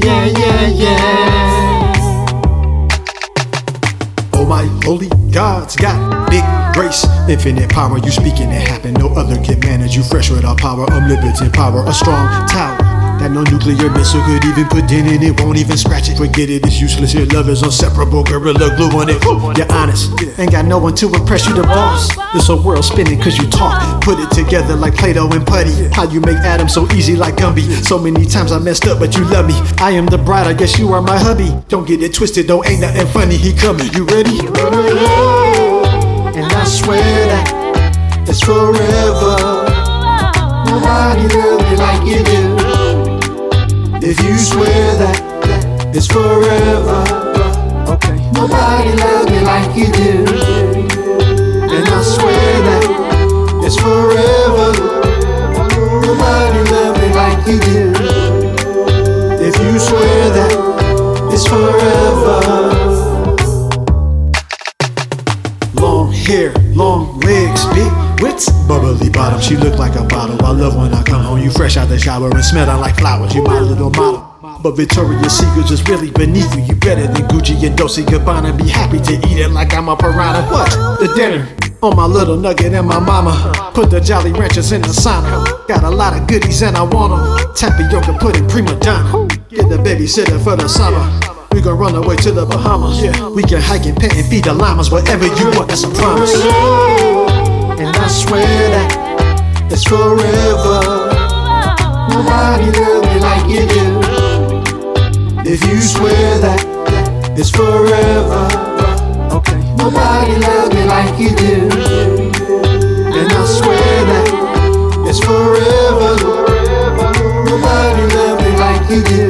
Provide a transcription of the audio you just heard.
Oh my holy God's got big grace, infinite power. You speaking it happen. No other can manage you. Fresh with our power, omnipotent power, a strong tower that no nuclear missile could even put in it. It won't even scratch it. Forget it, it's useless. Your love is inseparable. Gorilla glue on it. You're honest, ain't got no one to impress you. The boss. This whole world spinning cause you talk. Put it together like Play-Doh and putty. How you make atoms so easy like Gumby. So many times I messed up but you love me. I am the bride, I guess you are my hubby. Don't get it twisted, though ain't nothing funny. He coming, you ready? And I swear that it's forever. Nobody love me like you do. If you swear that it's forever, okay. Nobody love me like you do. And I swear that it's forever. Nobody love me like you do. If you swear that it's forever. Long hair, long legs, big wits, bubbly bottom. She look like a bottle. I love when I come home. You fresh out the shower and smelling like flowers. You my little model. But Victoria's Secret is really beneath you. You better than Gucci and Dolce Gabbana. Be happy to eat it like I'm a piranha. What? The dinner on my little nugget and my mama. Put the Jolly Ranchers in the sauna. Got a lot of goodies and I want them. Tapioca pudding, prima donna. Get the babysitter for the summer. We gon' run away to the Bahamas. Yeah, we can hike and pet and feed the llamas. Whatever you want, that's a promise. And I swear that it's forever. Nobody love me like you do. If you swear that it's forever, okay. Nobody love me like you do. And I swear that it's forever. Nobody love me like you do.